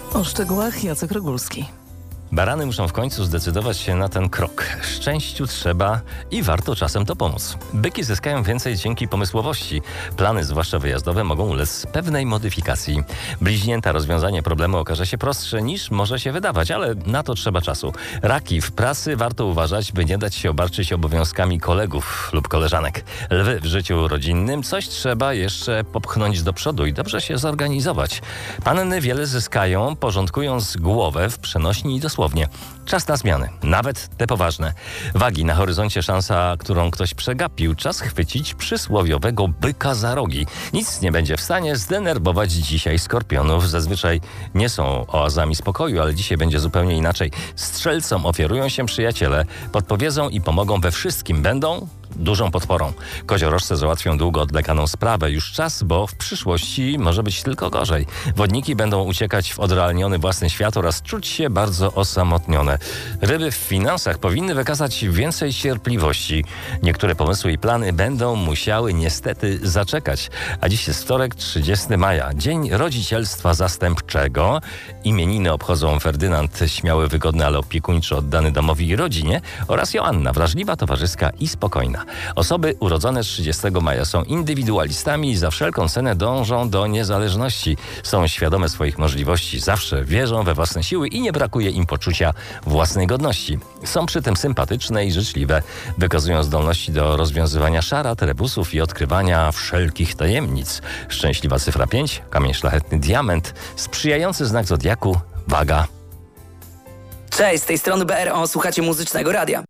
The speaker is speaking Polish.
O szczegółach Jacek Rogulski. Barany muszą w końcu zdecydować się na ten krok. Szczęściu trzeba i warto czasem to pomóc. Byki zyskają więcej dzięki pomysłowości. Plany, zwłaszcza wyjazdowe, mogą ulec pewnej modyfikacji. Bliźnięta rozwiązanie problemu okaże się prostsze niż może się wydawać, ale na to trzeba czasu. Raki w pracy warto uważać, by nie dać się obarczyć obowiązkami kolegów lub koleżanek. Lwy w życiu rodzinnym coś trzeba jeszcze popchnąć do przodu i dobrze się zorganizować. Panny wiele zyskają, porządkując głowę w przenośni i dosłownie. Czas na zmiany, nawet te poważne. Wagi, na horyzoncie szansa, którą ktoś przegapił. Czas chwycić przysłowiowego byka za rogi. Nic nie będzie w stanie zdenerwować dzisiaj skorpionów. Zazwyczaj nie są oazami spokoju, ale dzisiaj będzie zupełnie inaczej. Strzelcom ofiarują się przyjaciele, podpowiedzą i pomogą we wszystkim. Będą dużą podporą. Koziorożce załatwią długo odwlekaną sprawę. Już czas, bo w przyszłości może być tylko gorzej. Wodniki będą uciekać w odrealniony własny świat oraz czuć się bardzo osamotnione. Ryby w finansach powinny wykazać więcej cierpliwości. Niektóre pomysły i plany będą musiały niestety zaczekać. A dziś jest wtorek, 30 maja. Dzień rodzicielstwa zastępczego. Imieniny obchodzą Ferdynand, śmiały, wygodny, ale opiekuńczy, oddany domowi i rodzinie, oraz Joanna, wrażliwa, towarzyska i spokojna. Osoby urodzone 30 maja są indywidualistami i za wszelką cenę dążą do niezależności. Są świadome swoich możliwości, zawsze wierzą we własne siły i nie brakuje im poczucia własnej godności. Są przy tym sympatyczne i życzliwe. Wykazują zdolności do rozwiązywania szarat, rebusów i odkrywania wszelkich tajemnic. Szczęśliwa cyfra 5, kamień szlachetny diament, sprzyjający znak zodiaku waga. Cześć, z tej strony BRO, słuchacie Muzycznego Radia.